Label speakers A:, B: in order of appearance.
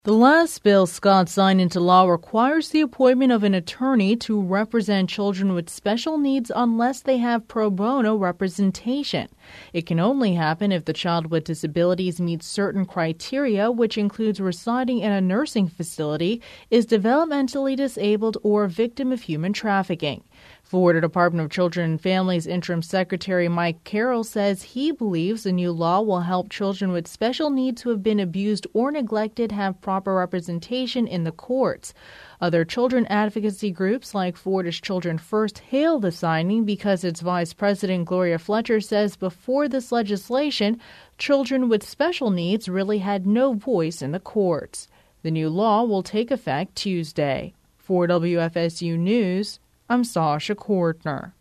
A: The last bill Scott signed into law requires the appointment of an attorney to represent children with special needs unless they have pro bono representation. It can only happen if the child with disabilities meets certain criteria, which includes residing in a nursing facility, is developmentally disabled, or a victim of human trafficking. Florida Department of Children and Families Interim Secretary Mike Carroll says he believes the new law will help children with special needs who have been abused or neglected have proper representation in the courts. Other children advocacy groups like Florida's Children First hail the signing because its Vice President Gloria Fletcher says before this legislation, children with special needs really had no voice in the courts. The new law will take effect Tuesday. For WFSU News, I'm Sasha Kortner.